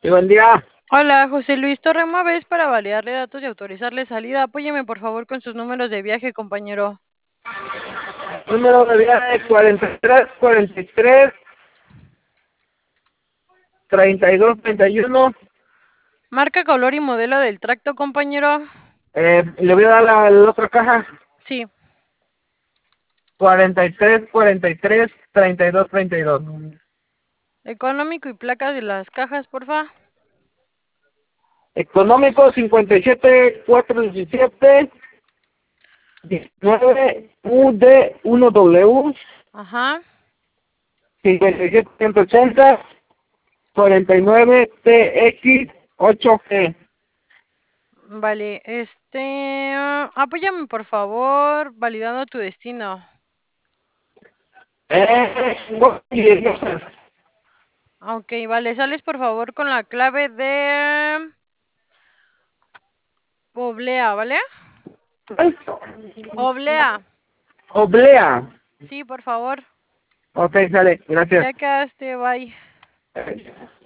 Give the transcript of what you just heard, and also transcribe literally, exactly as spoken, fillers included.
Sí, buen día. Hola, José Luis Torrema, ¿ves para validarle datos y autorizarle salida? Apóyeme por favor con sus números de viaje, compañero. Número de viaje cuarenta y tres, cuarenta y tres, treinta y dos, treinta y uno. Marca, color y modelo del tracto, compañero. Eh, le voy a dar la, la otra caja. Sí. cuarenta y tres, cuarenta y tres, treinta y dos, treinta y dos. Económico y placas de las cajas, porfa. Económico cincuenta y siete, cuatrocientos diecisiete, diecinueve, U D uno W, Ajá. cincuenta y siete, ciento ochenta, cuarenta y nueve, T X, ocho G. Vale, este... ah, apóyame por favor validando tu destino. Eh, Ok, vale, sales por favor con la clave de... Oblea, ¿vale? Oblea. Oblea. Sí, por favor. Ok, sale, gracias. Ya quedaste, bye.